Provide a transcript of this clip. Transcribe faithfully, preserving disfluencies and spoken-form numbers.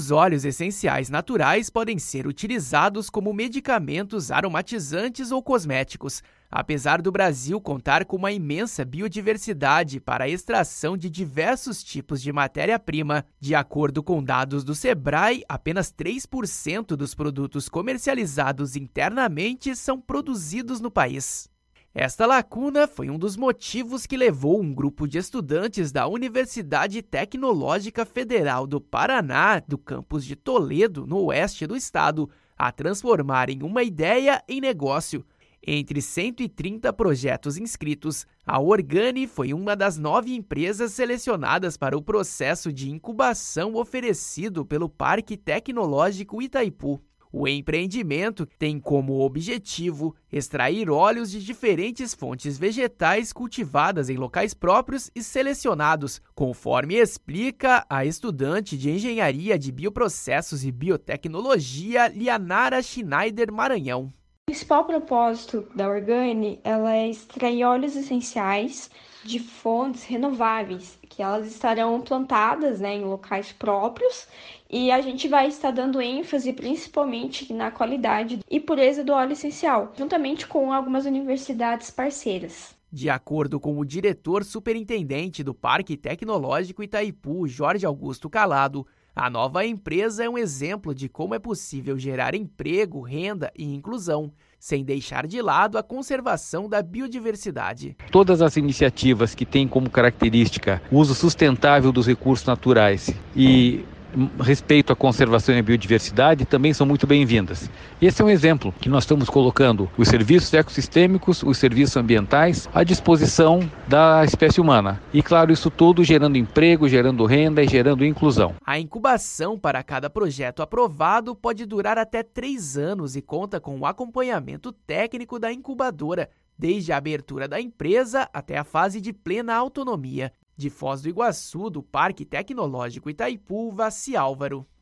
Os óleos essenciais naturais podem ser utilizados como medicamentos aromatizantes ou cosméticos. Apesar do Brasil contar com uma imensa biodiversidade para a extração de diversos tipos de matéria-prima, de acordo com dados do Sebrae, apenas três por cento dos produtos comercializados internamente são produzidos no país. Esta lacuna foi um dos motivos que levou um grupo de estudantes da Universidade Tecnológica Federal do Paraná, do campus de Toledo, no oeste do estado, a transformarem uma ideia em negócio. Entre cento e trinta projetos inscritos, a Organi foi uma das nove empresas selecionadas para o processo de incubação oferecido pelo Parque Tecnológico Itaipu. O empreendimento tem como objetivo extrair óleos de diferentes fontes vegetais cultivadas em locais próprios e selecionados, conforme explica a estudante de Engenharia de Bioprocessos e Biotecnologia, Lianara Schneider Maranhão. O principal propósito da Organi ela é extrair óleos essenciais de fontes renováveis, que elas estarão plantadas, né, em locais próprios, e a gente vai estar dando ênfase principalmente na qualidade e pureza do óleo essencial, juntamente com algumas universidades parceiras. De acordo com o diretor superintendente do Parque Tecnológico Itaipu, Jorge Augusto Calado, a nova empresa é um exemplo de como é possível gerar emprego, renda e inclusão, sem deixar de lado a conservação da biodiversidade. Todas as iniciativas que têm como característica o uso sustentável dos recursos naturais e respeito à conservação e à biodiversidade também são muito bem-vindas. Esse é um exemplo que nós estamos colocando os serviços ecossistêmicos, os serviços ambientais à disposição da espécie humana. E claro, isso tudo gerando emprego, gerando renda e gerando inclusão. A incubação para cada projeto aprovado pode durar até três anos e conta com o acompanhamento técnico da incubadora, desde a abertura da empresa até a fase de plena autonomia. De Foz do Iguaçu, do Parque Tecnológico Itaipu, Vassi Álvaro.